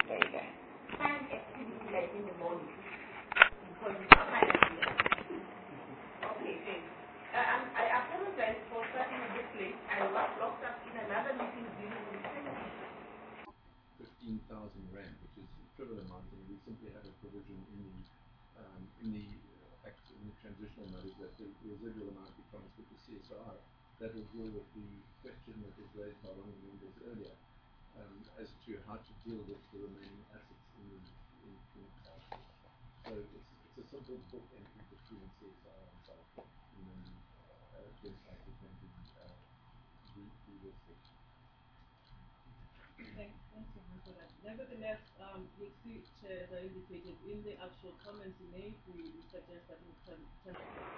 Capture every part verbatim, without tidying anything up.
There you go. Find activity like in the morning. Because it's not my idea. Okay, thanks. Uh, um, I apologize for starting a bit late. I was locked up in another meeting during the fifteen thousand rand, which is a trivial amount, and we simply have a provision in the um, in the uh, act, in the transitional notice that the residual amount be transferred to C S R. That will deal with the question that was raised by one of the members earlier um, as to how to deal with the remaining assets in the in, in Southport. So it's it's a simple book entry between C S R and Southport, and then uh, against like it can be uh, delisted. Thanks, thanks for that. Nevertheless, um, the Executive Chair, as I indicated in the actual comments he made, we suggest that we can. can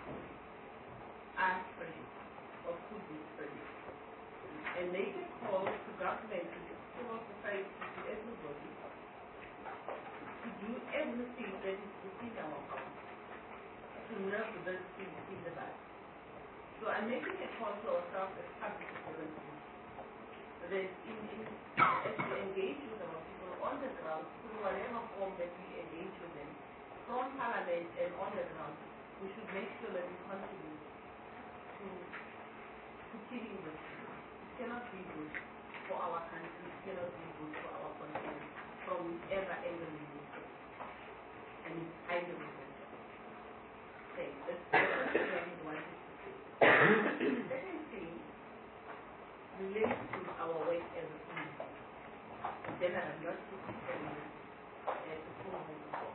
ask for it, or could be for it, and make a call to government, to civil society, to everybody, to do everything that is within our power, to nurse this thing in the back. So I'm making a call to ourselves as public authorities, that in, in, as we engage with our people on the ground, through whatever form that we engage with them, from Parliament and on the ground, we should make sure that we contribute to, to killing this. It cannot be good for our country, it cannot be good for our country, from whichever angle we look at it. And it's either way. Okay, that's the first thing I wanted to say. The second thing relates to our work as a community. Generally, not to determine uh, to form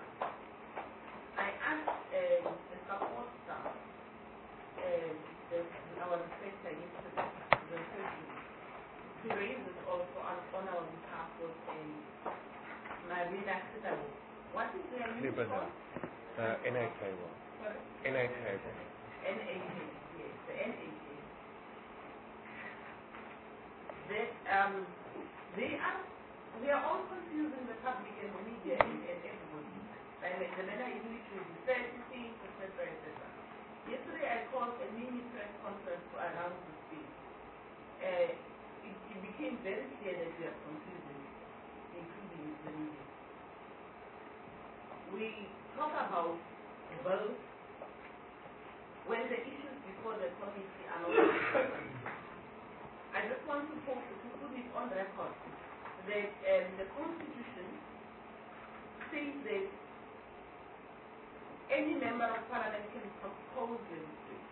I asked uh, the support staff, uh, the, our respected yesterday, the surgery, to raise this also on, on our behalf with um, Marina Sitabo. What is their name called? Uh, N A K one. Sorry? N A K one. N A K, yes, the N A K. They, um, they are, we are all confusing the public and the media and, and everybody. Like the manner in which we decide to think, et cetera, et cetera. Yesterday I called a mini press conference to announce this thing. Uh, it, it became very clear that we are confusing, including the media. We talk about both when the issues before the committee are not important. I just want to, put, to put it on record that um, the Constitution says that any member of Parliament can propose legislation.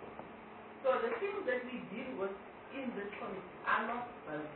So the things that we deal with in this committee are not bills,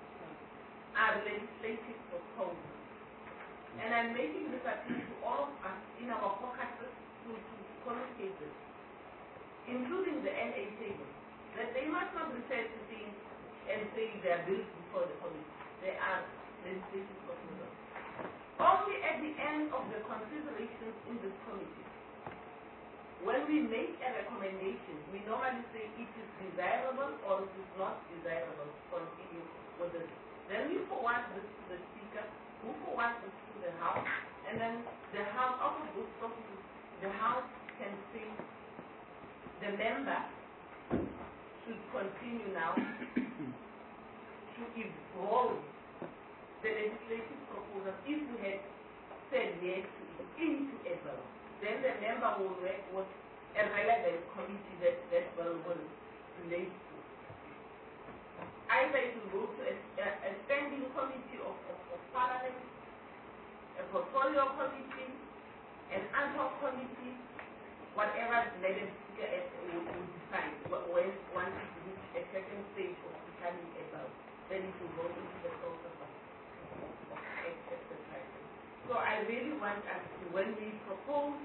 are legislative proposals. And I'm making this appeal to all of us in our caucuses to, to communicate this, including the N A table, that they must not refer to things and say they are bills before the committee. They are legislative proposals. Only at the end of the considerations in this committee, when we make a recommendation, we normally say it is desirable or it is not desirable to continue with this. Then we forward this to the Speaker, who forwards this to the House, and then the House, out of those processes, the House can say the member should continue now to evolve the legislative proposal if we had said yes to it into a bill. Then the member will work with a relevant committee that that bill will relate to. Either it will go to a, a, a standing committee of, of, of Parliament, a portfolio committee, an ad hoc committee, whatever the legislature will, will decide when once it reaches a certain stage of becoming a bill, then it will go into the process of exercise. So I really want us to, when we propose,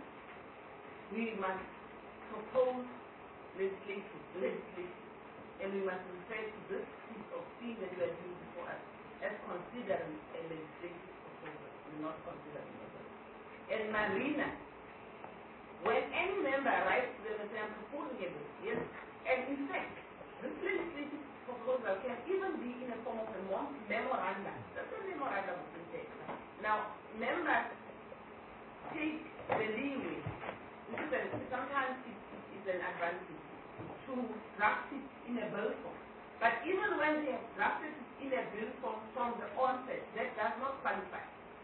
we must propose legislation, legislation, and we must refer to this piece of thing that we are doing before us as considering a legislative proposal, not considering a bill. And Marina, when any member writes to them and says, I'm proposing a bill, yes, and in fact, this legislative proposal can even be in a form of a memorandum. That's a memorandum of intent. Now, members take the leeway, which is a, sometimes it, it is an advantage, to draft it in a bill form. But even when they have drafted it in a bill form from the onset, that does not qualify.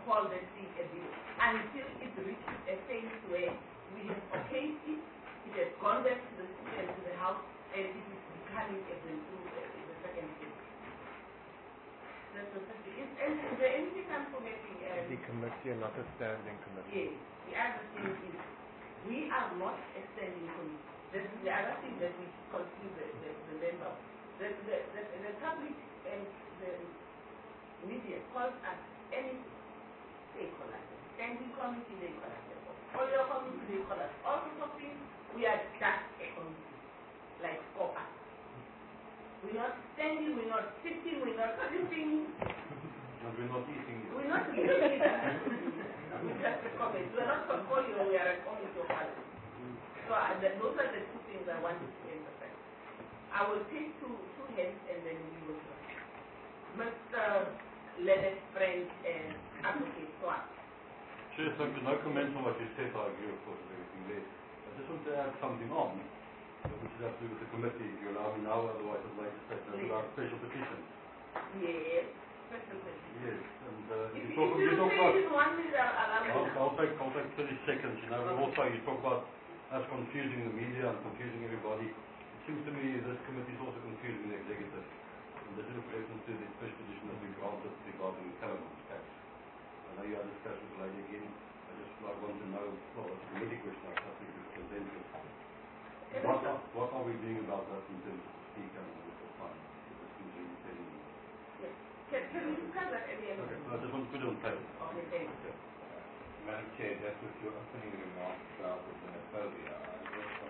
call that thing a bill until it reaches a phase where we have okayed it, it has gone back to the uh, to the house, and it is becoming a bill through uh, the second phase. That's the first thing. Is, is, is there anything I'm forgetting? Um, The committee and not a standing committee. yes. The other thing is we are not a standing committee. This is the other thing that we confuse the, the, the member. The, the, the, the public and the media calls us any stakeholder. Standing committee, they call us. All your committee, they call us. All sorts of things, we are just a committee. Like for us. We're not standing, we're not sitting, we're not sleeping. And we're not eating. We're not eating either. We're just a committee. We're not portfolio, we are a committee of others. So uh, the, those are the two things I wanted to emphasize. I will take two, two hands and then we will try. Mister Leonard, friend and advocate Swart. Chair, thank you. No comment on what you said. I agree, of course, with everything there. I just want to add something on, which has to do with the committee, if you allow me now, otherwise I'd like to say that's about special petitions. Yes, special petition. Yes, and uh, If, you if talk, you you talk say about... it in one minute, I'll allow I'll, it. I'll take, I'll take thirty seconds, you know, but also you talk about us confusing the media and confusing everybody. It seems to me this committee is also confusing the executive. And this is in relation to the special petition that we granted regarding the Kellerman's case. I know you had discussed with the lady again. I just like, want to know, well, it's a committee question, I think it's presented. What are, what are we doing about that in terms of the speaker and the time? This is really telling me. Yes. Can, can we discuss that at the end? Okay, so I just want to put it on paper. Okay, thank you. Madam Chair, just with your opening remarks about the xenophobia, I was from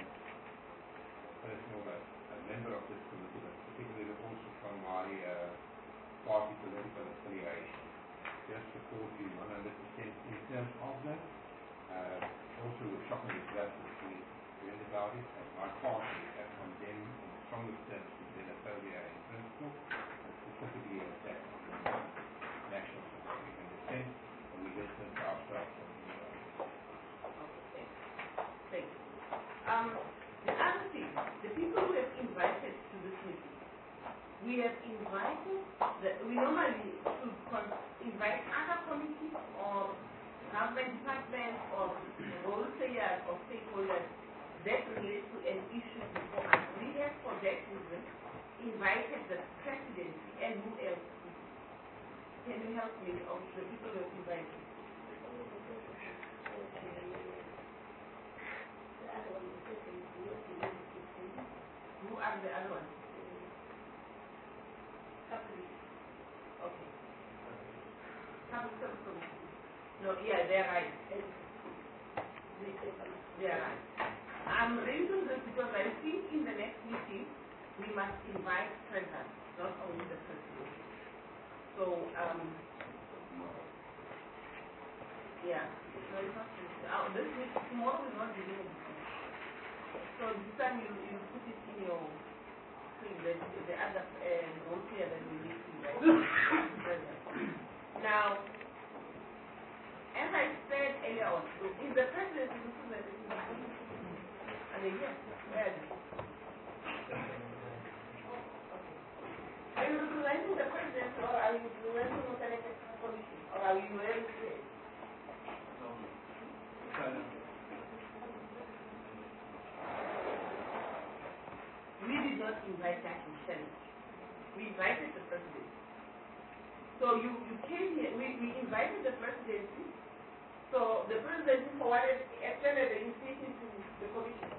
personal a member of this committee, but particularly also from my uh, party political affiliation. Just support you one hundred percent in terms of that. Uh, also with shocking that we read about it, and my party has condemned in the strongest terms the xenophobia in principle, and specifically attack on the national South African descent, and we listen to ourselves. Thank you. Um, the other thing, the people who have invited to this meeting, we have invited, the, we normally should invite other committees or government departments or role players or stakeholders that relate to an issue before us. We have, for that reason, invited the presidency and who else? Can you help me of the people who have invited? Who are the other ones? Okay. No, yeah, they're right. They're right. I'm raising this because I think in the next meeting we must invite present, not only the president. So, um, yeah. No, it's not. Uh, this week, tomorrow is not beginning. So this time you, you put it in your thing, the, the other uh, note here that we need to write. Now, as I said earlier on, is the president representing the president? And then yes, where is it? Are you representing the president or are you representing the elected commission? Or are you wearing it? We did not invite that in Senate. We invited the president. So you, you came here, we, we invited the presidency. So the presidency forwarded, extended the invitation to the commission.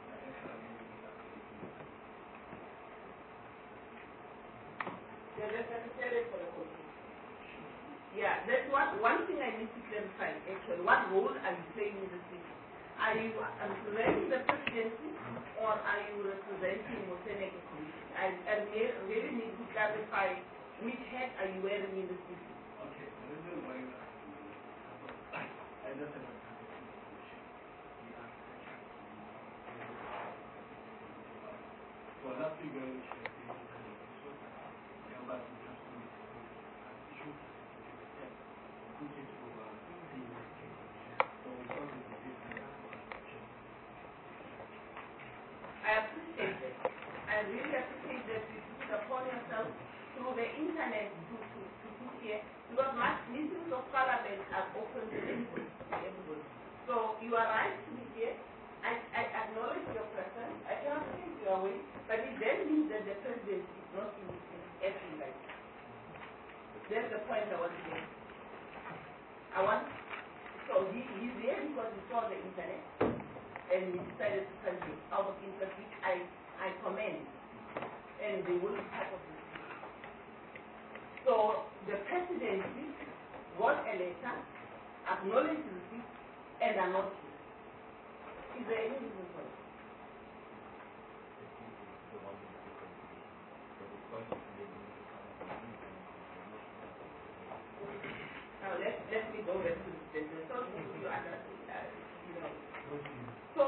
Yeah, that's necessary for the commission. Yeah, that's what, one thing I need to clarify actually. What role are you playing in this meeting? Are you representing the presidency or are you representing Moseneke Commission? I, I really need to clarify which hat are you wearing in this meeting. Okay, the reason why you are I just have a so last week I was the embassy just to issue put it over the so we thought it would be I appreciate it. I really appreciate that you put it upon yourself through the internet to, to, to put here here, because my meetings of parliament are open to everybody. To everybody. So you are right to be here. I, I acknowledge your presence. I cannot take you away, but it then means that the president is not in, in every life. That's the point I want to make. I want, so he, he's here because he saw the internet and he decided to send it out of interest, which I, I commend, and they will be part of this. So the presidency got a letter, acknowledged it, and are not here. Is there any reason for it? Now let, let me go back to the business. So you understand, uh, you know. So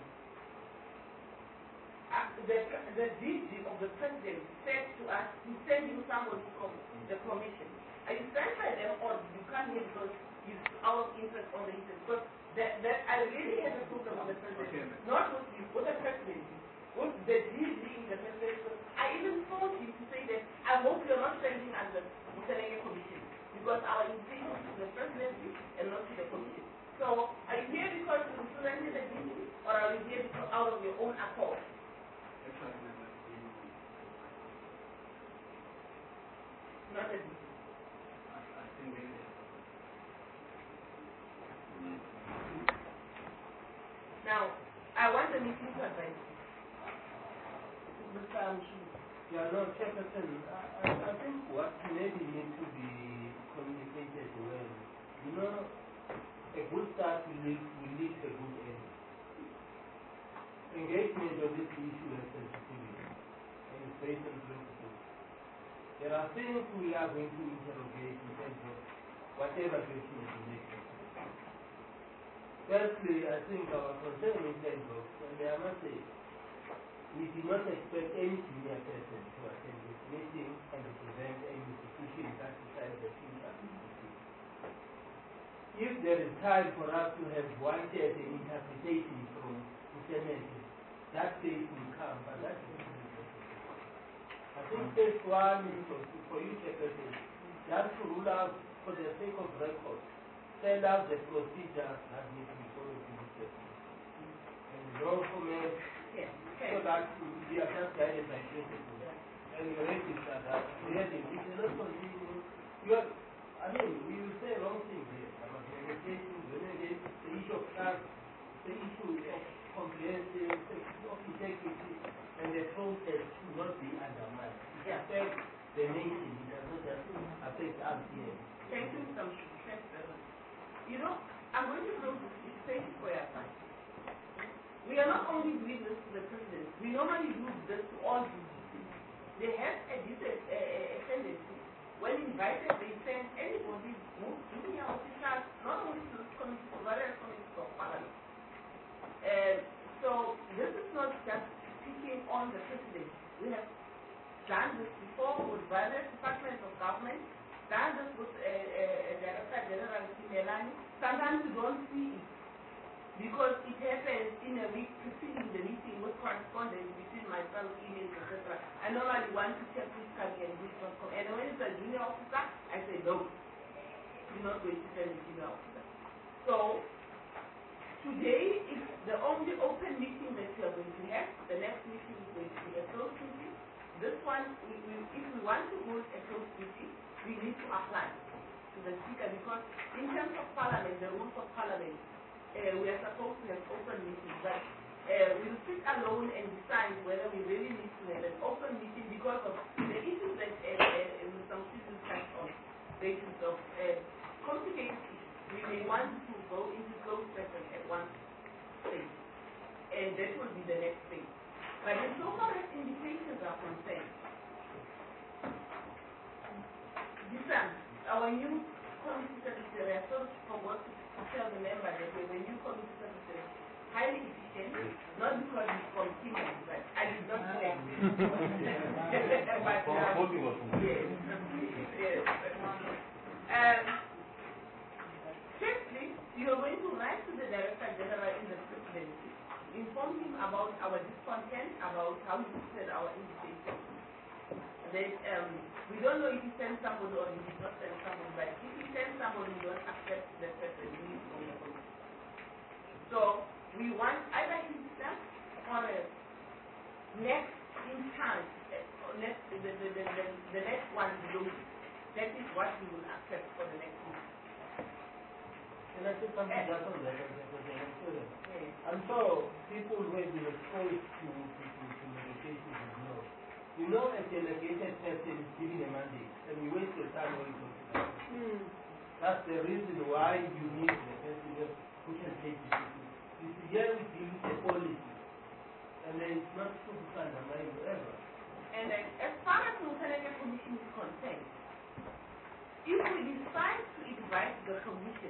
uh, the the D G of the president said to us, he sent you somebody from the commission. Are you sent by them, or you can't hear because it's out of interest on the interest? Because that, that I really have a problem on the president, okay. Not with you, with the president, with the D G in the president. I even told him to say that I hope you're not sending us the Mutelenge commission, because our invitation is to the presidency and not to the commission. So are you here because you represented the D G, or are you here because out of your own accord? Not a D G. I think it is. Now, I want the meeting to advise you. Mister Amshu. Yeah, no, Chairperson, I, I, I think what maybe needs to be communicated well, you know, a good start will lead, will lead to a good end. Engagement of this issue has sensitivity and it's based on principle. There are things we are going to interrogate in terms of whatever question is next. Firstly, I think our concern in terms of, and I must say, we did not expect any senior person to attend this meeting and represent any institution that decides the future. If there is time for us to have wanted an interpretation from the Senate, that day will come, but that is not necessary. I think phase one is for, for you, Chairperson, just to rule out, for the sake of record, send out the procedures that need to be followed in this case. And no comments, Yes. Okay. so that we are just guided by principle. Yeah. And we register that really we cannot continue. You are, I mean, we will say wrong things here about negotiations, renegade, the issue of trust, the issue of comprehensive, of integrity, and the process should not be undermined. It Yeah. affects the nation, it does not just affect us here. Thank you, Mister Amshu. Thanks very much. You know, I'm going to close this. Thank you for your time. We are not only doing this to the president, we normally do this to all D Gs. They have a, a, a, a tendency, when invited, they send anybody who junior officials, not only to this committee, to various committees of parliament. Uh, so this is not just picking on the president. We have done this before with various departments of government, done this with uh, uh, Director General Kimelani. Sometimes you don't see it, because it happens in a week preceding the meeting with correspondence between myself, emails, et cetera. I normally want to check who's coming and who's not coming. And when it's a junior officer, I say, no, you're not going to send a junior officer. So, today is the only open meeting that we are going to have. The next meeting is going to be a closed meeting. This one, we, we, if we want to hold a closed meeting, we need to apply to the speaker, because in terms of parliament, the rules of parliament, Uh, we are supposed to have open meetings, but uh, we'll sit alone and decide whether we really need to have an open meeting because of the issues that uh, uh, Mister Mshizi touched on, basis of uh, complicated issues. We may want to go into closed session at one stage, and that will be the next thing. But as so far as invitations are concerned, this um, our new committee secretary, I thought forgot to tell the member that we have a new committee secretary, highly efficient, not because he's from Siemens, but I did not say. But, um, yes, yes. Um, firstly, you are going to write to the Director General in the presidency, inform him about our discontent, about how he said our invitation. That um, we don't know if he sent somebody or he did not send somebody. what we will accept for the next week. Can I say something just on that? Yes. I'm sure people who have been exposed to, to, to, to negotiations will know. You know, a delegated person is given a mandate, and we waste your time when we talk about it. Mm. That's the reason why you need the person who can take decisions. You see, here we deal with a policy, and then it's not supposed to undermine whoever. And then, as far as the Mutanega Commission is concerned, if we decide to invite the Commission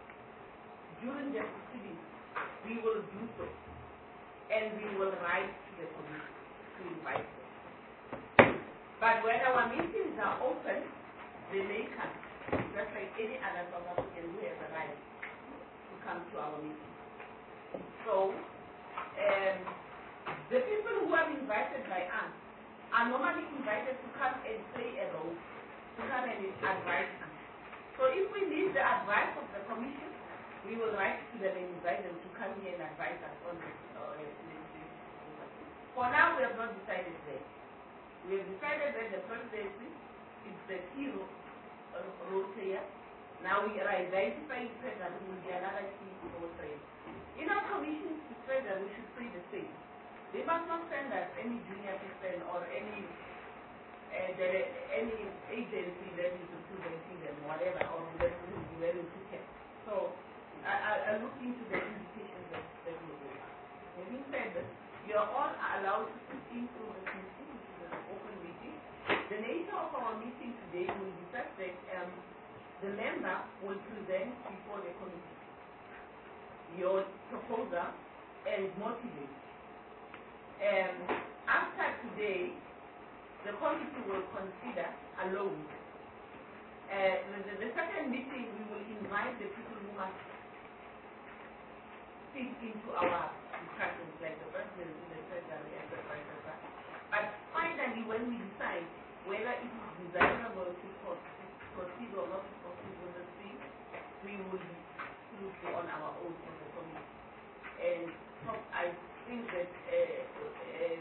during the proceedings, we will do so. And we will write to the Commission to invite them. But when our meetings are open, they may come, just like any other South African who has a right to come to our meetings. So, um, the people who are invited by us are normally invited to come and play a role, to come and advise us. So if we need the advice of the Commission, we will write to them and invite them to come here and advise us on this. Uh, For now, we have not decided that. We have decided that the presidency is the key role, uh, role player. Now we are identifying Federal will be another key role player. In our commissions to Federal, we should say the same. They must not send us any junior person or any uh, the, any agency that is representing them, whatever, or that is very ticket. So I, I, I look into the invitations that, that we do. Having said that, you are all allowed to put into the meeting, which is an open meeting. The nature of our meeting today will be such that um, the member will present before the committee your proposal and motivate. Um, after today, the committee will consider alone. Uh, the, the second meeting, we will invite the people who must fit into our discussions, like the president, the secretary, et cetera, et cetera. But finally, when we decide whether it is desirable to proceed or not to proceed with the thing, we will be looking on our own as a committee. And so I think that uh, uh,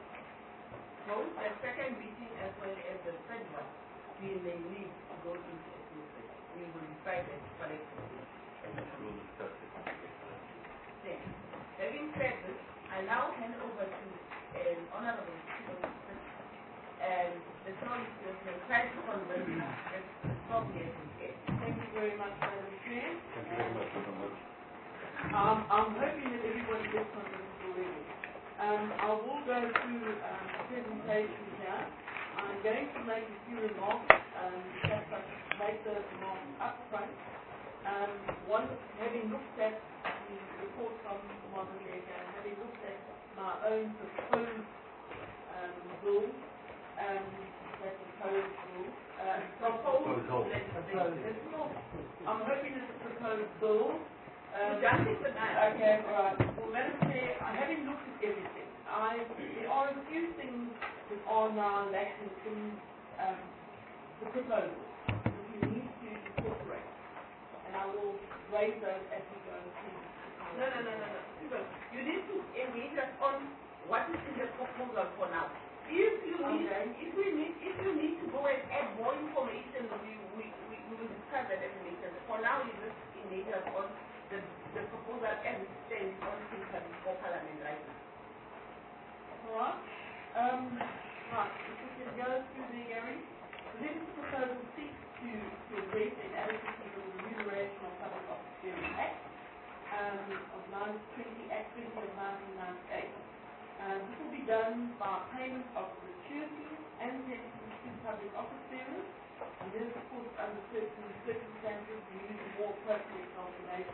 both the second meeting as well as the third one, we may need to go into a process. We will decide that collectively. We'll discuss it. Then, having said this, I now hand over to an um, honorable minister, and the floor is yours. And try to convince us that the problem is here. Thank you very much, Madam Chair. Thank you very much, Madam Chair. Um, I'm hoping that everybody gets convinced already. Um, I will go through um, the presentation here. I'm going to make a few remarks, um, just like make the remarks up front. Um, one, having looked at the report from Montenegro, having looked at my own proposed um, bill, um, that's proposed bill, uh, proposed legislation. I'm hoping it's a proposed bill. Um, okay, all right. Well, Madam Chair, having looked at everything, I, there are a few things that are now lacking in um, the proposal that we need to incorporate. And I will raise those as we go through. No, no, no, no, no. You need to engage us on what is in the proposal for now. If you need, Okay. if we need, if you need to go and add more information, we we, we, we will discuss that at a later. For now, you just engage us on the, the proposal as it stands on Twitter before Parliament right now. All right. Um, right. If we can go through the Gary. The next proposal seeks to, to address the inadequacy of the Remuneration of Public Officers Act um, of nineteen twenty, Act twenty of nineteen ninety-eight. Um, this will be done by payment of gratuity and pensions to public office bearers, and this, of course, under certain circumstances, we use a more appropriate calculation.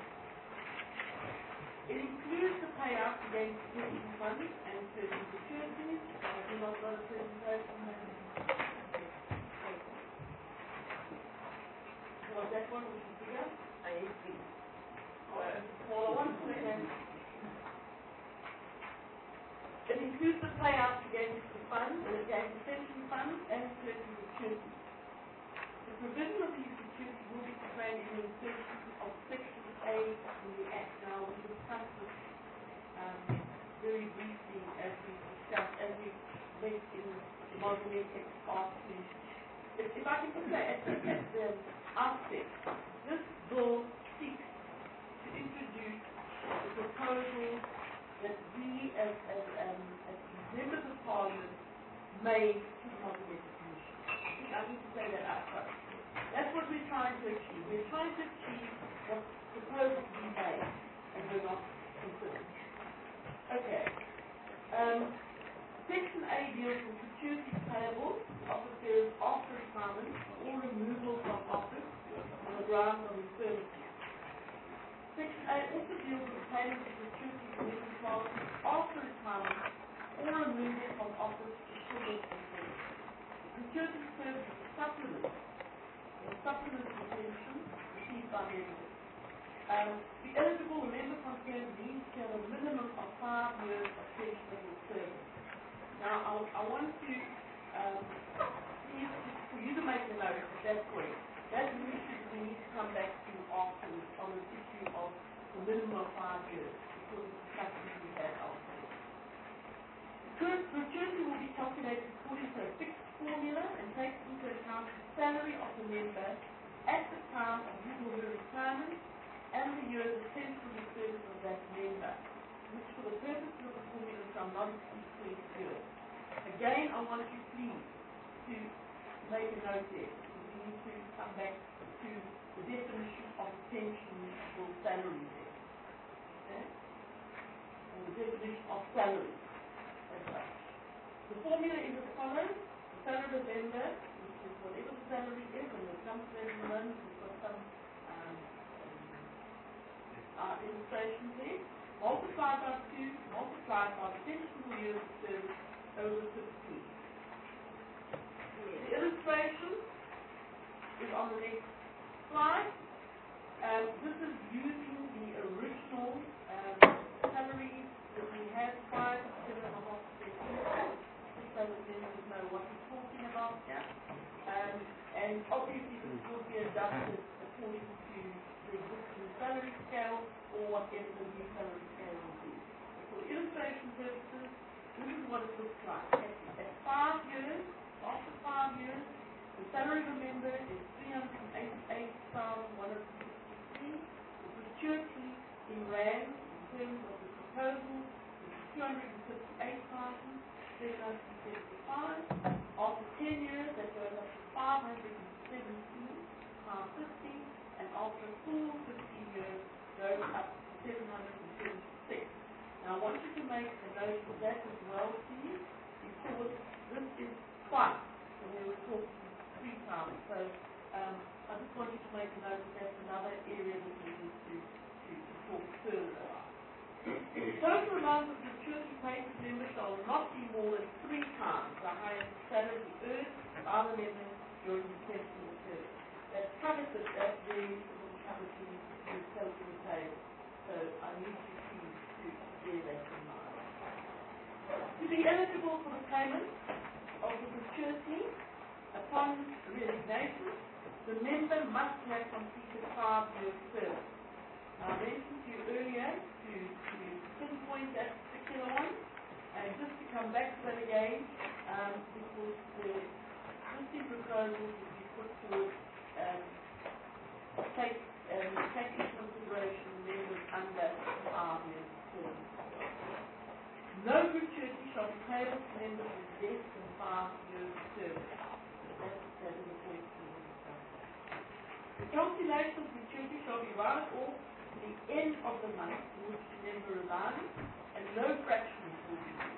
It includes the payout against pension funds and certain gratuities. I do not know the presentation. Was that one with the figure? I agree. Well, smaller one, second. It includes the payouts against the funds, against the pension funds, and certain gratuities. The provision of these gratuities will be explained in the section of Section A in the Act. Now, we discussed this um, very briefly as we discussed, as we went in the Montenegro ex parte. If, if I can just say, at the, at the outset, this bill seeks to introduce the proposal that we as, as, um, as members of Parliament may put on the Commission. I think I need to say that up front. That's what we're trying to achieve. We're trying to achieve what proposals we made and we're not considered. Okay. Um, Section A deals with securities payable to officers after retirement or removal from office on the grounds of infirmity. Section A also deals with payment of securities commission clauses after retirement or removal from office to civil infirmity. Securities serves as a supplement or supplement to pension received by members. Um, to be eligible, a member concerned needs to have a minimum of five years of pensionable service. Now, I, I want to um, please, for you to make the note at that point. That we should we need to come back to afterwards on the issue of the minimum of five years, because it's the fact that we had afterwards. Gratuity will be calculated according to a fixed formula and takes into account the salary of the member at the time of his or her retirement and the years of temporary service of that member, which for the purposes of the formula shall not exceed twenty years. Again, I want you please to make a note there. We need to come back to the definition of pension or salary there. Okay? Or the definition of salary as such. The formula is as follows. The salary of the member, which is whatever the salary is, and there's some salary loans, we've got some um, uh, illustrations there. Multiplied by two, multiplied by the pensionable years of service over fifteen. The illustration is on the next slide. Um, this is using the original um, salaries that we had prior to seven and a half percent, so that members know what we're talking about here. Um, and obviously this will be adjusted according to the existing salary scale or whatever the new salary scale will be. For illustration purposes, this is what it looks like. At, at five years, after five years, the salary of a member is three hundred eighty-eight thousand one hundred sixty-three. The gratuity in rand, in terms of the proposal, is two hundred fifty-eight thousand seven hundred seventy-five. After ten years, that goes up to five hundred seventeen pounds fifty, and after a full fifteen years, goes up to seven hundred seventy-six. Now, I want you to make a note of that as well, please, because this is twice, and we were talking three times. So, um, I just want you to make a note that that's another area that we need to, to, to talk further about. The total amount of gratuity paid to members shall not be more than three times the highest salary earned by the member during the pensionable service. That's covered, but that varies with the covered in the total table. So, I need you to bear that in mind. To be eligible for the payment of the gratuity upon resignation, the member must have completed five years service. Now, I mentioned to you earlier to, to pinpoint that particular one, and just to come back to that again, um, because the existing proposals that we put forward um, take, um, take into consideration members under five years service. No gratuity shall be payable to members with less than five years of service. That, that is the point we will discuss. The calculation of gratuity shall be rounded off to the end of the month in which the member resigns, and no fractions will be used.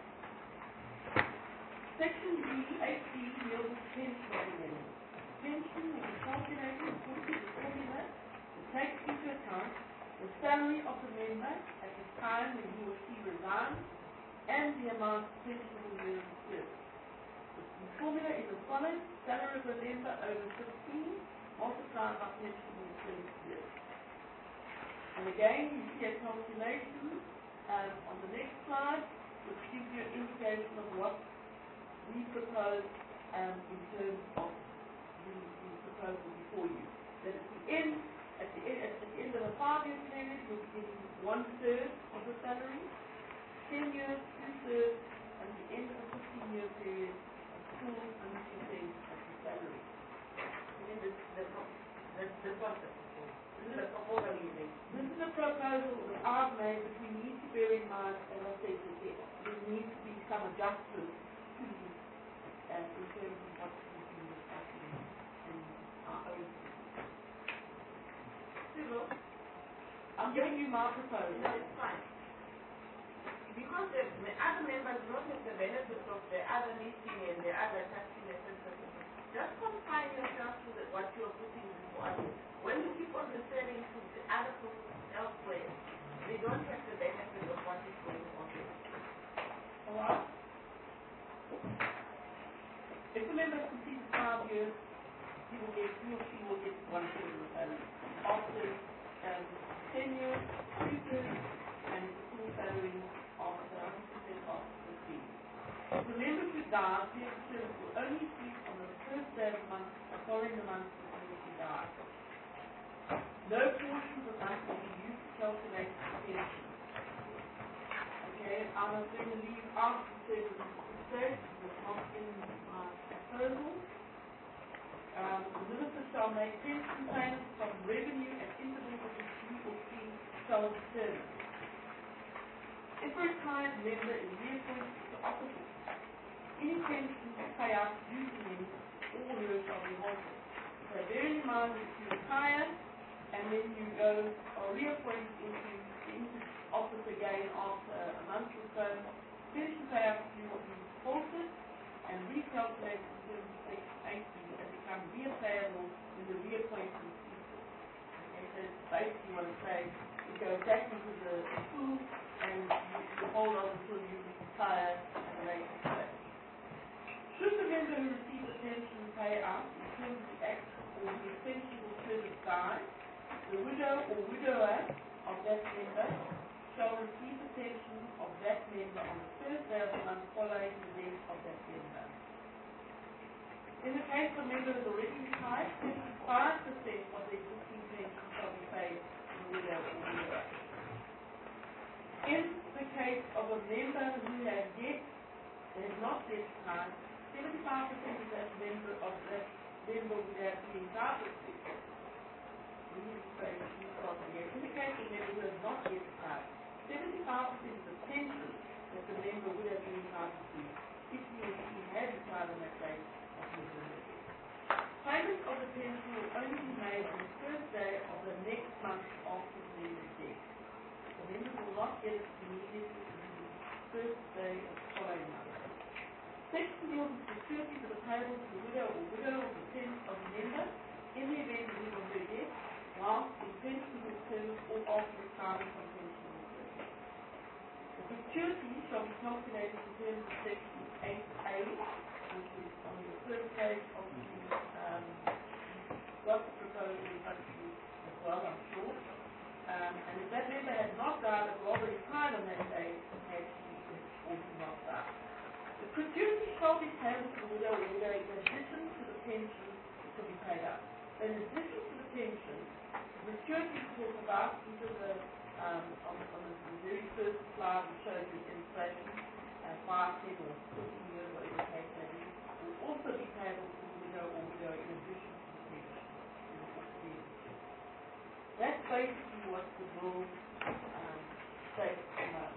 Section B, eight B, deals with pension of the member. Pension will be calculated according to the formula that takes into account the salary of the member at the time when he or she resigns, and the amount of pensionable years of service. The formula is as follows: salary of a member over fifteen multiplied by pensionable service years. And again, you see a calculation um, on the next slide, which gives you an indication of what we propose um, in terms of the, the proposal before you. That at the end, at the end, at the end of a five-year period, you'll be getting one third of the salary. ten years, two-thirds, and the end of a fifteen-year period, a full one hundred percent of the salary. Remember, that's not, that this, this was the proposal. This is the proposal you made. This is a proposal that I've made, but we need to bear in mind, as I said, that there, there needs to be some adjustments to this, uh, in terms of what we've been discussing in our own. Cyril, I'm giving you my proposal. no, it's fine. Because the, the other members don't have the benefit of the other meeting and the other touching, et cetera. Just confine yourself to the, what you are putting before us. When you keep on referring to the other processes elsewhere, they don't have the benefit of what is going on there. Alright? If a member completes five years, he will get, he or she will get one third of the salary. After um, ten years, two thirds, and the full salary after one hundred percent after fifteen. If the member should die, the service will only cease on the first day of the month following the month before she died. No portions of that will be used to calculate the pension. Okay, I'm going to leave out the service state, that's not in my proposal. Um, the minister shall make pension payments from revenue at intervals of which he or she shall determine. If a retired member is reappointed to office, any pension payout due to him or her shall be halted. So bear in mind that if you retire and then you go or reappointed into, into office again after a month or so, pension payouts due will be halted and recalculated in terms of section eighty and become repayable when the reappointment ceases. Okay, so it's basically what it's saying. You go back into the pool and you, you hold on until you retire at a later stage. Should the member who receives a pension payout in terms of the act or the essential service die, the widow or widower of that member shall receive the pension of that member on the first day of the month following the death of that member. In the case of a member who is already retired, seventy-five percent of the existing pension shall be paid to the widow or widower. In the case of a member who has yet, has not yet retired, seventy-five percent of that member of that member would have been entitled to. We need to say this part again. In the case of a member who has not yet retired, seventy-five percent of the pension that the member would have been entitled to if he or she had retired on that date of his or her death. Payment of the pension will only be made on the first day of the next month after the member's death. The member will not get it immediately on the first day of the following month. Section deals with security for the payable to the widow or widow of the tenant of the member in the event of his or her death, whilst in pensionable terms or after retirement from pensionable terms. The security shall be calculated in terms of section eight A, which is on the first page of the um, got the proposal in front of you as well, I'm sure. Um, and if that member has not died, but rather retired on that day, had she or he not died. The gratuity shall be paid to the widow or widow in addition to the pension to be paid out. In addition to the pension, the gratuity will provide into the um, on, on the, the very first slide which shows you illustration, uh, five, ten or fifteen years, whatever the case may be, will also be payable to the widow or widow in addition to the pension. That's basically what the bill um, states about.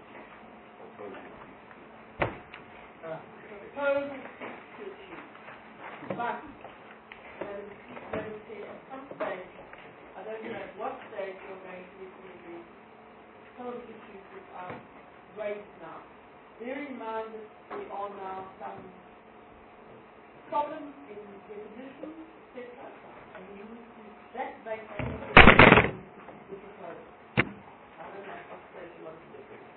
Uh, proposal seeks to achieve. But, Madam Madam Chair, at some stage, I don't know at what stage you're going to get to address some of the issues that are raised now. Bear in mind that there are now some problems in definitions, et cetera, and you need to, that makes the proposal. I don't know at what stage you want to do it.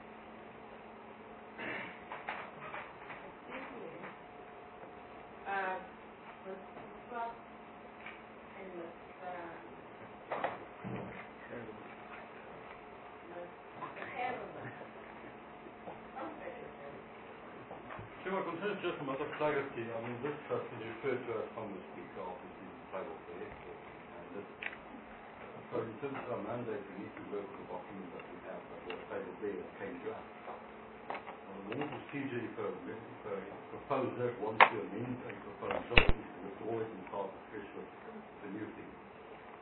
Um, let's start and let's, uh, let's have a look. So my concern is just a matter of clarity. I mean, this has been referred to as from the speaker, obviously, the table for the export. And this, so in terms of our mandate, we need to work with the document that we have, that was table there that came to us. The normal procedure, if a, if a proposer wants to amend a proposed bill, is to withdraw it and start afresh with the new thing.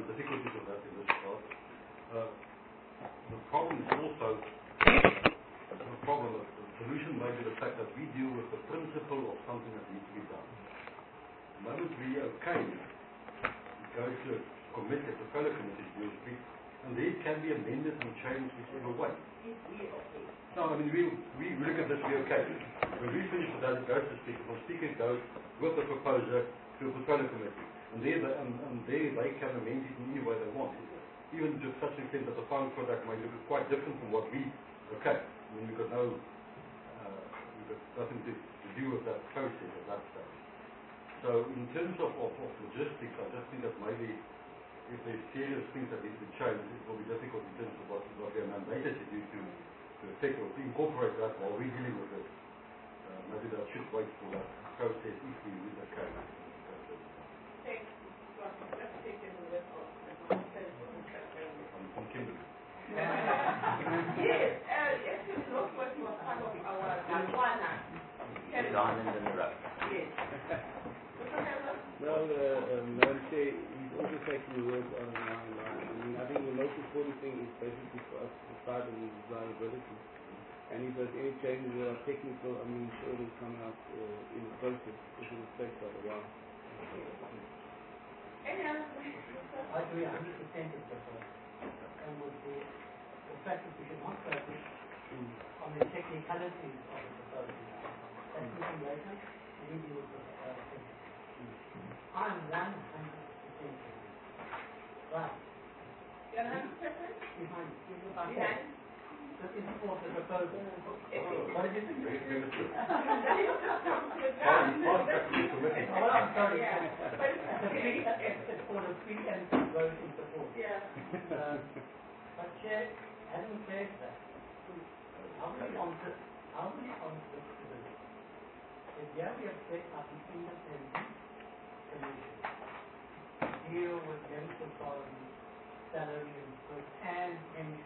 difficulties of that in this regard. Uh, the problem is also the problem of the solution may be the fact that we deal with the principle of something that needs to be done. The moment we okay, it goes to a committee, the fellow committee deals with it, and they can be amended and changed whichever way. No, I mean, we, we look at this, we okay. When we finish with that, it goes to speaker. From speaker, it goes with the proposer to the portfolio committee. And there, they, and, and there they can amend it in any way they want. Even to such an extent that the final product might look quite different from what we, okay. I mean, we've got no, uh, we've got nothing to, to do with that process at that stage. So in terms of, of, of logistics, I just think that maybe if there's serious things that need to be changed, it will be difficult in terms of what, what we are mandated to do to, to affect or to incorporate that while we're dealing with it. Uh, maybe that should wait for that process if we use that kind of Thanks. Let's take it away from from Kimberley. Yes, uh, actually, those working was part of our Gawana. Diamond in the rough. Yes. Well, uh, um, Madam Chair, he's also taking the words on my line. I mean, I think the most important thing is basically for us to decide on the desirability. And if there's any changes that are technical, I mean, sure it'll come out uh, in the process, which will take quite a while. Any other questions? I agree one hundred percent with the and with the, the fact that we should not focus on the technicalities of the proposal. That's something later, and we deal with the uh, things. I'm one hundred percent right. You have a question? Behind, Behind? This is for the proposal. What did you think? Oh, I'm sorry. Yeah. But it's The free, it's for the free and vote in support. Yeah. Uh, but Chair, having said that, how will you answer, how will you answer to this? If here we have set up an independent commission to deal with members of parliament, salary and and pension.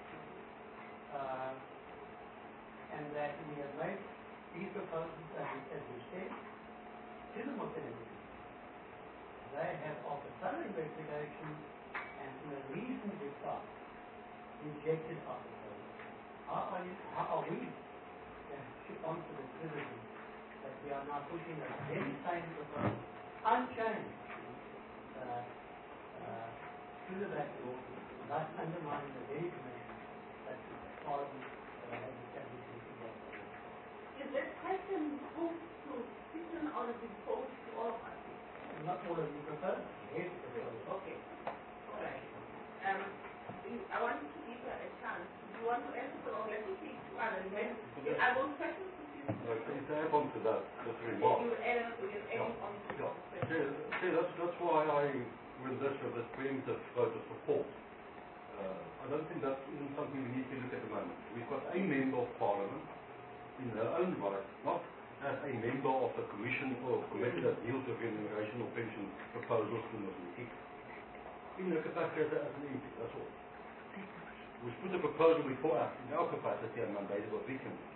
Uh, and that we have made these proposals, as we, as we said, to the Montenegro. They have, after thorough investigation and in a reasonable time, rejected our proposal. How are, you, how are we to answer the criticism that we are now pushing a very same proposal, unchanged, uh, uh, through the back door, thus undermining the very commission that Parliament uh, has established in the Is this question posed to citizen or is it posed to all of us? Not all of you prefer? Yes, prefer. Okay. All right. Um, I want to give her a chance. Do you want to answer or let me see two other men? I want questions to see. No, can I add on to that, just a remark? You add you're adding on to the question. See, see, that's, that's why I, with this, with this preemptive vote of support, uh, I don't think that isn't something we need to look at the moment. We've got a member of parliament in her own right, not as a member of the commission or committee that deals with remuneration or pension proposals to Mozambique. In her capacity as, as an M P, that's all. We've put a proposal before us in our capacity and mandated what we can do.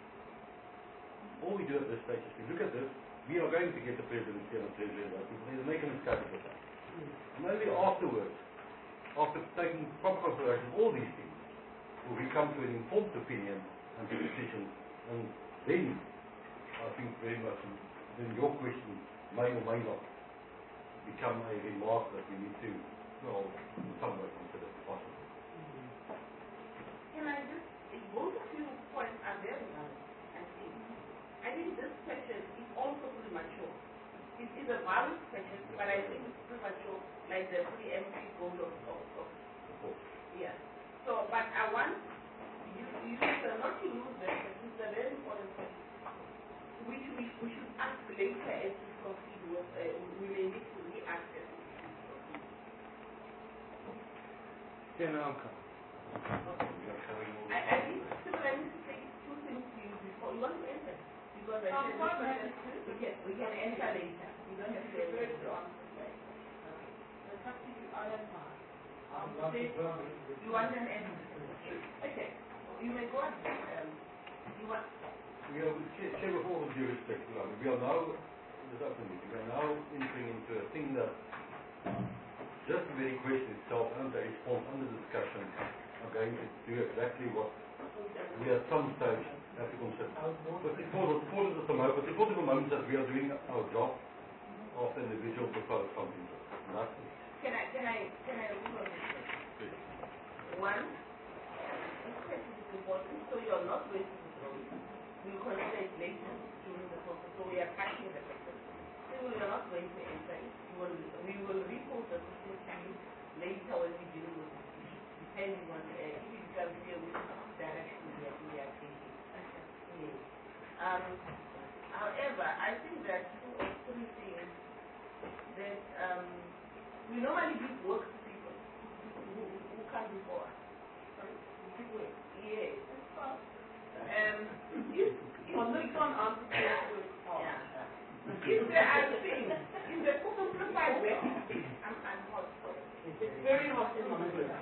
All we do at this stage is we look at this, we are going to get the presidency and the treasury, and make an escape of that. And maybe afterwards, after taking proper consideration of all these things, will we come to an informed opinion and a decision, and then I think very much then your question may or may not become a remark that we need to, well, in some way consider possible. Can I just, both of you points are very valid, I think. I think this question is also premature. It is a valid question, but I think it's premature, like the preemptive vote of, of, of yeah. So, but I want you, you not to lose that, but it's a very important question, which we, we should ask later as we proceed with, uh, we may need to re-ask it. General outcome. I, I think still I need to say two things to you before. You want to answer? Because I Um, said we can, we can answer later. You don't have to answer on the slide. The substitute item nine. Um, Not state- the government. You want an answer? Okay. You may go ahead. Um, you want, We are, Chair, Chair, with all due respect, we are now, this afternoon, we are now entering into a thing that just the very question itself and the response and the discussion are going to do exactly what we at some stage have to consider. But it falls, it falls at the moment, but it falls at the moment that we are doing our job of the individual proposed something. That's it. Can I, can I, can I move on this? One, this question is important, so you are not going to withdraw it. We will consider it later during the process, so we are catching the question. So we are not going to answer it. We will, we will report the question to you later when we deal with this issue, depending on uh, if it becomes clear which direction we are, we are taking. Yes. Um, however, I think there are two or three things that um, we normally give work to people who, who come before us. People, yes. Um, if, if, Well, no, you can't answer the question. yeah. If there are things in the simplified way, I'm, I'm hot. It's very hot in my The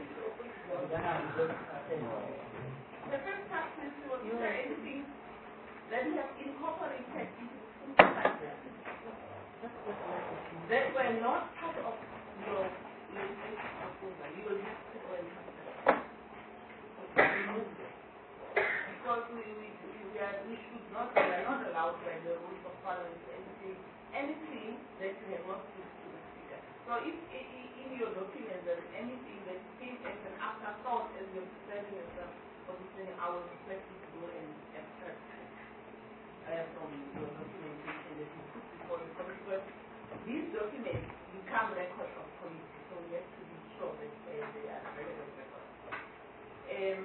first question was, is there anything that we have incorporated into the simplified way that were not part of your legislative proposal? You will have to go and remove them. Because we, we, we, are, we should not, we are not allowed by the rules of parliament anything, anything that you have not put to the speaker. So if in, in your document there is anything that came as an afterthought as you're presenting yourself, obviously I will request you to go and extract uh, from your documentation that you put before the committee. Because these documents become records of committee, so we have to be sure that uh, they are relevant records. Um,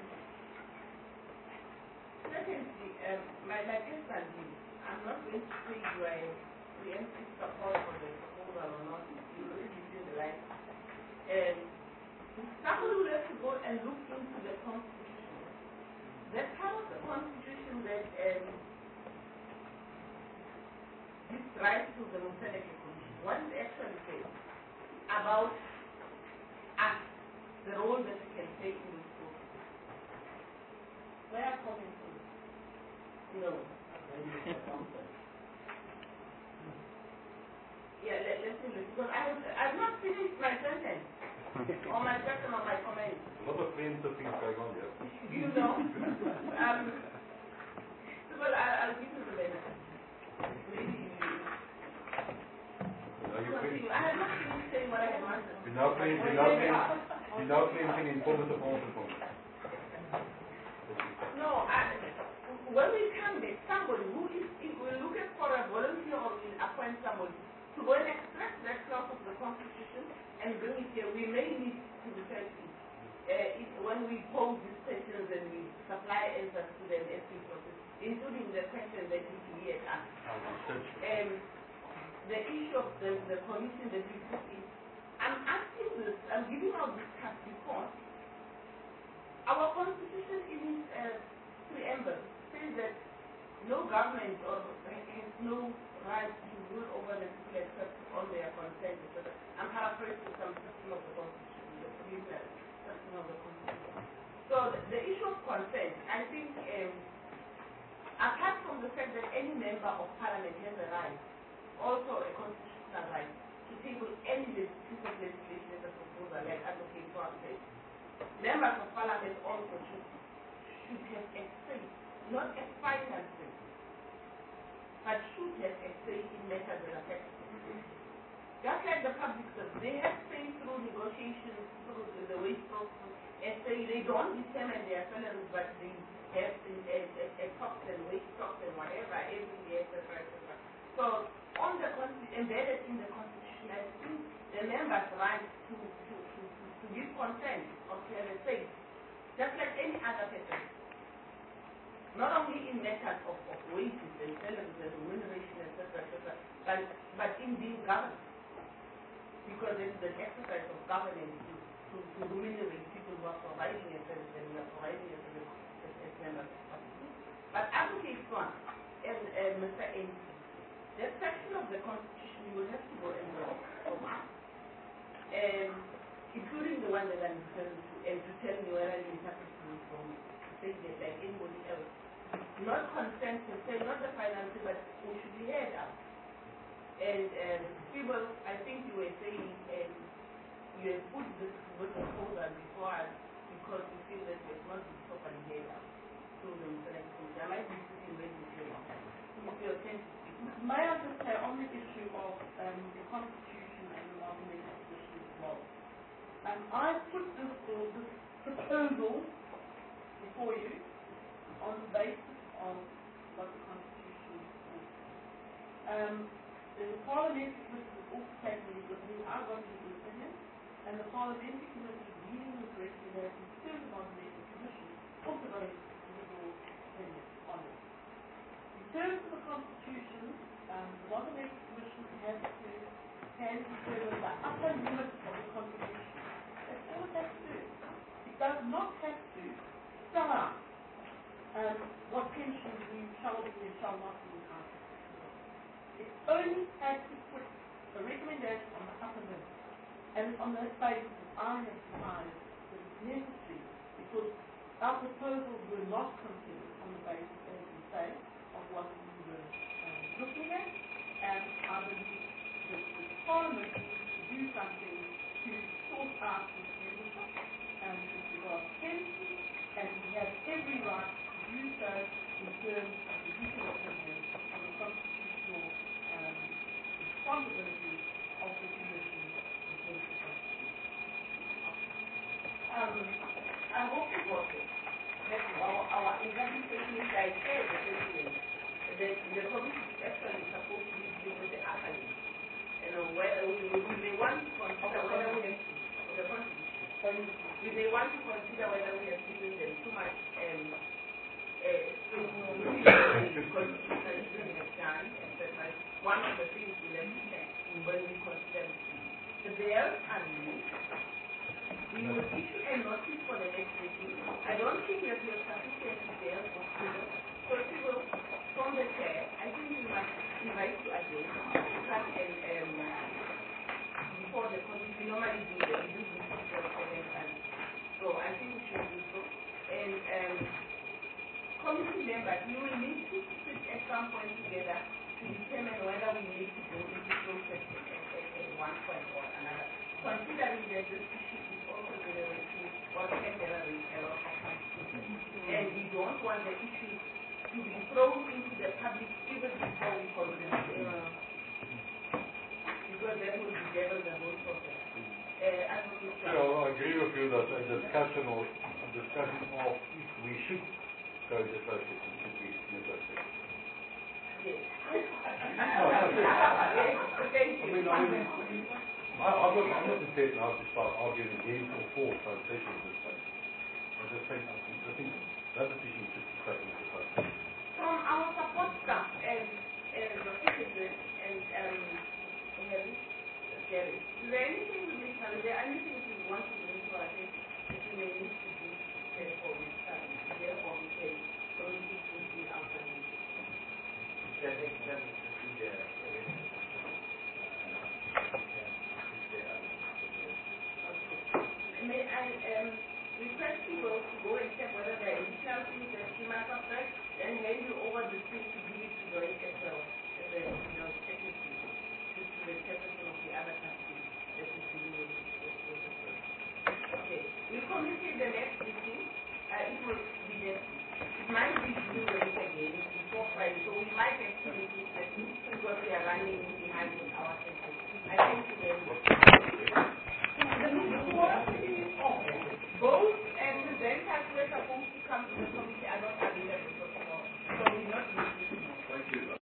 Secondly, um, my, my personal view, I'm not going to say do I preemptive support for the proposal or not, you already see the right. Um, somebody will have to go and look into the Constitution. There's part of the Constitution that um, gives right to the Museneke Commission. What it actually says about us, the role that we can play in this process. Where are comments? No. Yeah, let, let's do this. Because I have, I've not finished my sentence. or my question or my comment. A lot of preemptive things going on here. You know? um, well, I, I'll give you the benefit. Maybe you Are you continue. I have not finished saying what I have wanted. You're now playing, you're now playing, you're now playing informative answers for me. No, I, when we come back, somebody who is, if we're looking for a volunteer or we appoint somebody to go and extract that clause of the Constitution and bring it here, we may need to research it. Uh, it when we pose these questions and we supply answers to them as we process, including the question that you create us. Um, the issue of the, the commission that we put in, I'm asking this, I'm giving out this task because our Constitution in its uh, preamble says that no government or has no right to rule over the people except on their consent, et cetera. I'm paraphrasing some section of the Constitution, the preamble section of the Constitution. So the, the issue of consent, I think, um, apart from the fact that any member of parliament has a right, also a constitutional right, to table any piece of legislation as a proposal, like Advocate Brown said, members of parliament also should, should have a say, not a final say, but should have a say in matters that affect them. Just like the public service, they have say through negotiations, through the, the wage process, and say they don't determine their salaries, but they have a, a, a, a tax and wage tax and whatever every year, et cetera, et cetera. So, on the embedded in the Constitution, I think the members' right to, to, to, to, to give consent or to have a say, just like any other person. Not only in matters of, of wages and salaries and remuneration, et cetera, et cetera, but, but in being governed. Because it's the exercise of governance to, to, to remunerate people who are providing a service and who are providing a service as, as members of parliament. But Advocate Swan and uh, Mister N T, that section of the Constitution you will have to go and look from us, um, including the one that I'm referring to, and to tell me whether you interpret it from saying that like anybody else. Not consent to say, not the finances, but who should be heard out. And um, people, I think you were saying, um, you have put this word proposal before us because you feel that it has not been properly laid out. So the select committee, I might be sitting when you say that. If you attend to speak. May I just say on the issue of um, the Constitution and the nominating commission as well? Um, I put this, uh, this proposal before you on the basis of what the Constitution says. Um, the parliamentary committee was also taken with me. I got his opinion, and the parliamentary committee dealing with regulation to the nominating commission also got his liberal opinion on it. In terms of the Constitution, um, the nominating commission has to can determine the upper limit of the contribution. That's all it has to do. It does not have to spell out um, what pensions we shall be and shall not be entitled to. It only has to put a recommendation on the upper limit. And on that basis, I have decided that it's necessary because our proposals were not considered on the basis, as you say, of what we were um, looking at. And I believe that the Parliament needs to do something to sort out this membership and with regard to pensions, and we have every right to do so in terms of the legal opinion on the constitutional um, responsibilities of the Commission in terms of constitution. Um, I hope it was it. That our, our interpretation is like said, the president, that the committee is actually supposed to be dealing with the academy. You know, whether we, we may want to consider whether we have the constitution. We may want to consider whether we have given them too much um, uh, constitutional things have done, et cetera. One of the things we have to check when we consider it. The bills are released. We will issue a notice for the next meeting. I don't think that we have sufficient details for people. So if you will, from the chair, I think we must invite you again to come and um, before the committee, we normally do the we do this for the second time. So I think we should do so. And um, committee members, we will need to sit at some point together to determine whether we need to go into process at, at, at one point or another. Considering that this issue is also generating or can generate a lot of conflict. And we don't want the issue to be thrown into the public even before we consider it. Because that will be devil the whole process. Uh, I, yeah, I agree with you that a discussion or a discussion of if we should go this process should be negotiated. Yes. Yes, thank you. I mean, I mean, I, I'm, not, I'm not prepared now to start arguing against or for translation of this place. I just think, I think that decision should be taken into account. From our support staff and, and the citizens and um, Gary, is there anything we miss? Is there anything we want to bring to our attention that we may need to do therefore we start? Therefore we say, so we need to see our family. Yeah, I think that is the procedure. May I um, request you to go and check whether there are additional things that you must have done, and hand you over the thing to give it to the as well, as a, you know, technically, to the interpretation of the other countries that is dealing with this. Okay, we committed the next meeting, uh, it will be next week. It might be due the week again before Friday, so we might actually do that because we are running behind in our session. I thank you very much.